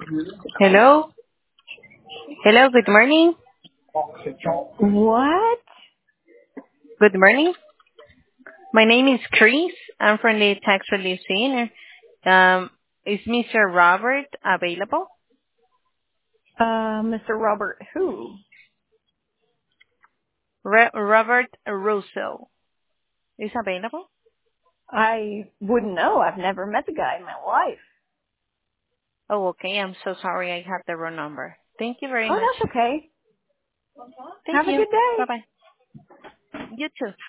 Hello. Hello, good morning. What? Good morning. My name is Chris. I'm from the Tax Relief Center. Is Mr. Robert available? Mr. Robert who? Robert Russell is available? I wouldn't know. I've never met the guy in my life. Oh, okay. I'm so sorry. I have the wrong number. Thank you very Oh, much. that's okay. Thank Have a you. good day. Bye-bye. You too.